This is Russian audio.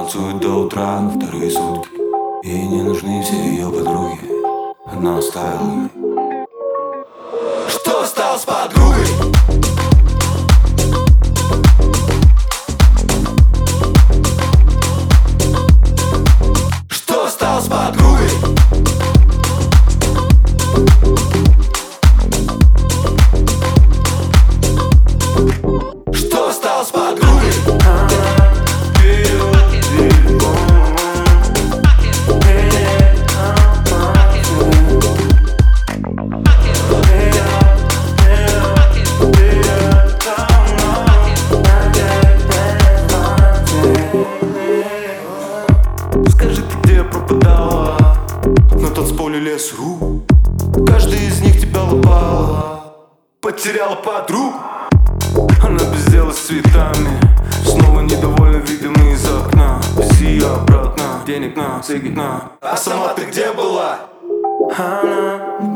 танцует до утра, вторые сутки. Ей не нужны все ее подруги, она оставила их. Что стал с подругой? Что стал с подругой? Что стал с подругой? Скажи, ты где пропадала? На танцполе лес.ру. Каждый из них тебя лопала. Потеряла подруг. Она без дела с цветами. Снова недовольна видом из окна. Вези обратно, денег на, цыгит на. А сама ты где была? Она